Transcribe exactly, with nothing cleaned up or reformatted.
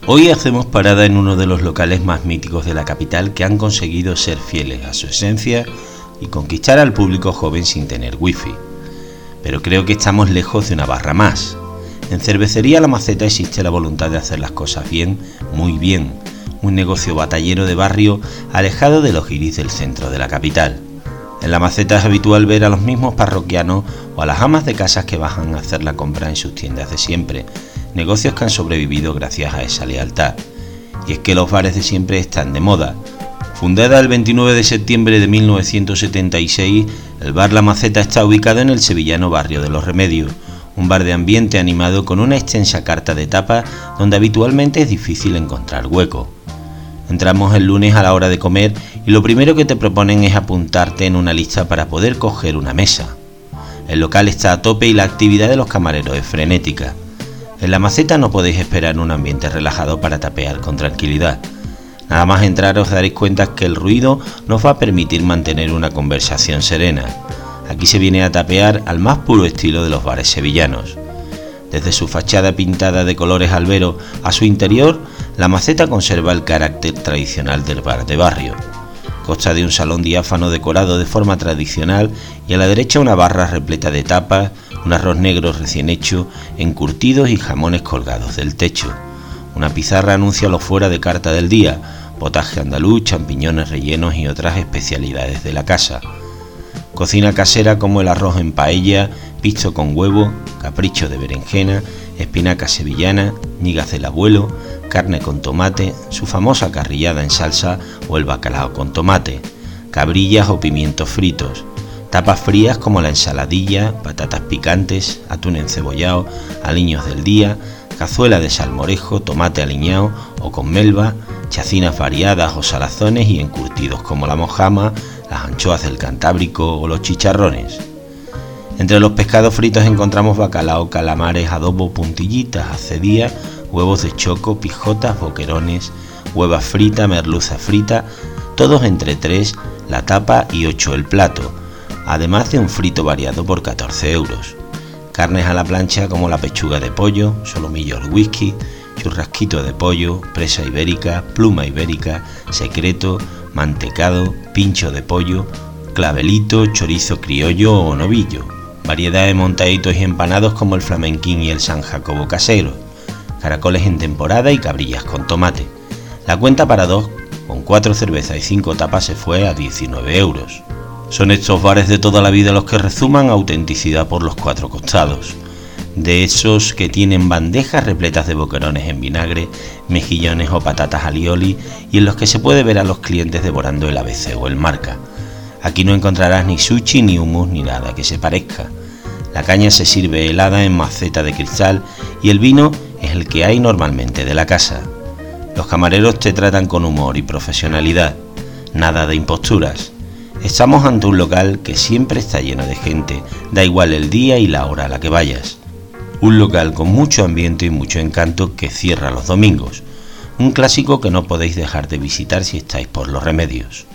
Hoy hacemos parada en uno de los locales más míticos de la capital que han conseguido ser fieles a su esencia y conquistar al público joven sin tener wifi. Pero creo que estamos lejos de una barra más. En Cervecería La Maceta existe la voluntad de hacer las cosas bien, muy bien. Un negocio batallero de barrio alejado de los guiris del centro de la capital. En La Maceta es habitual ver a los mismos parroquianos o a las amas de casas que bajan a hacer la compra en sus tiendas de siempre. Negocios que han sobrevivido gracias a esa lealtad. Y es que los bares de siempre están de moda. Fundada el veintinueve de septiembre de mil novecientos setenta y seis, el bar La Maceta está ubicado en el sevillano barrio de Los Remedios, un bar de ambiente animado con una extensa carta de tapas donde habitualmente es difícil encontrar hueco. Entramos el lunes a la hora de comer y lo primero que te proponen es apuntarte en una lista para poder coger una mesa. El local está a tope y la actividad de los camareros es frenética. En La Maceta no podéis esperar un ambiente relajado para tapear con tranquilidad. Nada más entrar os daréis cuenta que el ruido nos va a permitir mantener una conversación serena. Aquí se viene a tapear al más puro estilo de los bares sevillanos. Desde su fachada pintada de colores albero a su interior, La Maceta conserva el carácter tradicional del bar de barrio. Consta de un salón diáfano decorado de forma tradicional y a la derecha una barra repleta de tapas, un arroz negro recién hecho, encurtidos y jamones colgados del techo. Una pizarra anuncia lo fuera de carta del día, potaje andaluz, champiñones rellenos y otras especialidades de la casa. Cocina casera como el arroz en paella, pisto con huevo, capricho de berenjena, espinaca sevillana, migas del abuelo, carne con tomate, su famosa carrillada en salsa o el bacalao con tomate, cabrillas o pimientos fritos, tapas frías como la ensaladilla, patatas picantes, atún encebollado, aliños del día, cazuela de salmorejo, tomate aliñado o con melva, chacinas variadas o salazones y encurtidos como la mojama, las anchoas del Cantábrico o los chicharrones. Entre los pescados fritos encontramos bacalao, calamares, adobo, puntillitas, acedía, huevos de choco, pijotas, boquerones, huevas fritas, merluza frita, todos entre tres la tapa y ocho el plato, además de un frito variado por catorce euros. Carnes a la plancha como la pechuga de pollo, solomillo al whisky, churrasquito de pollo, presa ibérica, pluma ibérica, secreto, mantecado, pincho de pollo, clavelito, chorizo criollo o novillo. Variedad de montaditos y empanados como el flamenquín y el San Jacobo casero, caracoles en temporada y cabrillas con tomate. La cuenta para dos, con cuatro cervezas y cinco tapas, se fue a diecinueve euros. Son estos bares de toda la vida los que rezuman autenticidad por los cuatro costados. De esos que tienen bandejas repletas de boquerones en vinagre, mejillones o patatas alioli y en los que se puede ver a los clientes devorando el A B C o el Marca. Aquí no encontrarás ni sushi, ni hummus, ni nada que se parezca. La caña se sirve helada en maceta de cristal y el vino es el que hay normalmente de la casa. Los camareros te tratan con humor y profesionalidad, nada de imposturas. Estamos ante un local que siempre está lleno de gente, da igual el día y la hora a la que vayas. Un local con mucho ambiente y mucho encanto que cierra los domingos. Un clásico que no podéis dejar de visitar si estáis por Los Remedios.